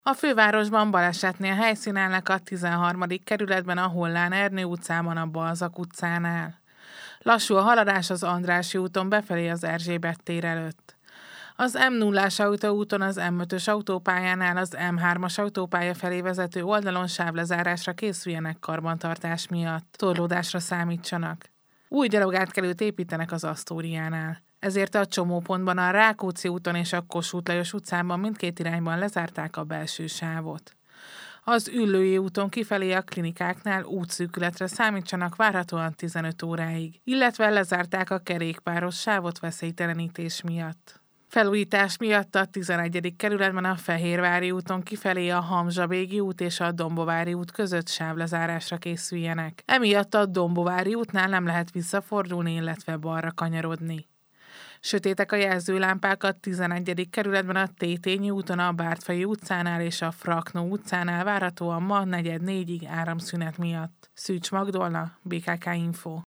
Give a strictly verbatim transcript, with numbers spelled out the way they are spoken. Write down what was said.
A fővárosban balesetnél helyszínelnek a tizenharmadik kerületben a Hollán Ernő utcában a Balzak utcánál. Lassú a haladás az Andrássy úton befelé az Erzsébet tér előtt. Az M nullás autóúton az M ötös autópályánál az M hármas autópálya felé vezető oldalon sávlezárásra készüljenek karbantartás miatt. Torlódásra számítsanak. Új gyalogátkelőt építenek az Asztóriánál. Ezért a csomópontban a Rákóczi úton és a Kossuth Lajos utcában mindkét irányban lezárták a belső sávot. Az Üllői úton kifelé a klinikáknál útszűkületre számítsanak várhatóan tizenöt óráig, illetve lezárták a kerékpáros sávot veszélytelenítés miatt. Felújítás miatt a tizenegyedik kerületben a Fehérvári úton kifelé a Hamzsabégi út és a Dombovári út között sávlezárásra készüljenek. Emiatt a Dombovári útnál nem lehet visszafordulni, illetve balra kanyarodni. Sötétek a jelzőlámpák a tizenegyedik kerületben a Tétényi úton, a Bártfai utcánál és a Fraknó utcánál várhatóan ma negyed négyig áramszünet miatt. Szűcs Magdolna, bé ká ká Info.